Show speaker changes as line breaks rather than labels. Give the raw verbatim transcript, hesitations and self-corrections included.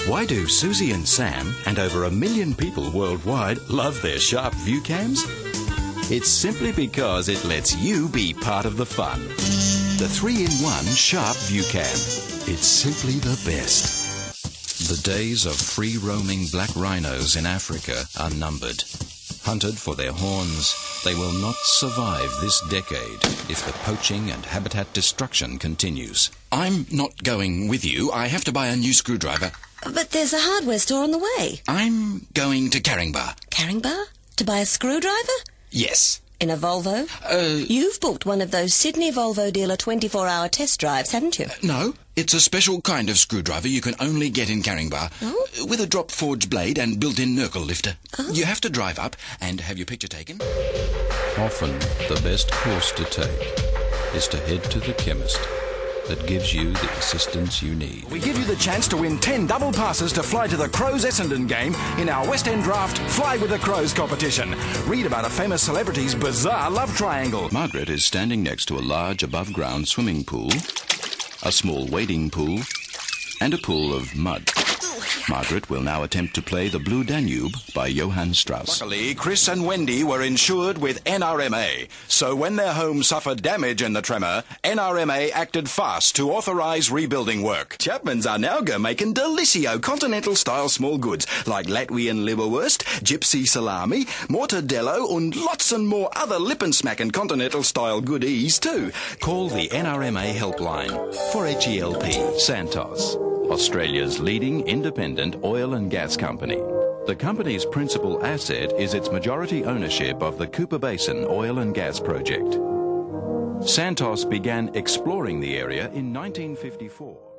Why do Susie and Sam and over a million people worldwide love their Sharp View cams? It's simply because it lets you be part of the fun. The three in one Sharp View Cam. It's simply the best. The days of free-roaming black rhinos in Africa are numbered. Hunted for their horns, they will not survive this decade if the poaching and habitat destruction continues.
I'm not going with you. I have to buy a new screwdriver.
But there's a hardware store on the way.
I'm going to Caringbah.
Caringbah? To buy a screwdriver?
Yes.
In a Volvo?
Uh,
You've booked one of those Sydney Volvo dealer twenty-four hour test drives, haven't you?
No, it's a special kind of screwdriver you can only get in Caringbah.
Oh?
With a drop forged blade and built-in Nurkle lifter.
Oh.
You have to drive up and have your picture taken.
Often, the best course to take is to head to the chemist that gives you the assistance you need.
We give you the chance to win ten double passes to fly to the Crows Essendon game in our West End Draft Fly with the Crows competition. Read about a famous celebrity's bizarre love triangle.
Margaret is standing next to a large above-ground swimming pool, a small wading pool, and a pool of mud. Margaret will now attempt to play The Blue Danube by Johann Strauss.
Luckily, Chris and Wendy were insured with N R M A. So when their home suffered damage in the tremor, N R M A acted fast to authorise rebuilding work. Chapman's are now go making delicio continental-style small goods like Latvian liverwurst, gypsy salami, mortadello, and lots and more other lip-and-smacking continental-style goodies too.
Call the N R M A helpline for H E L P Santos, Australia's leading independent oil and gas company. The company's principal asset is its majority ownership of the Cooper Basin oil and gas project. Santos began exploring the area in nineteen fifty-four.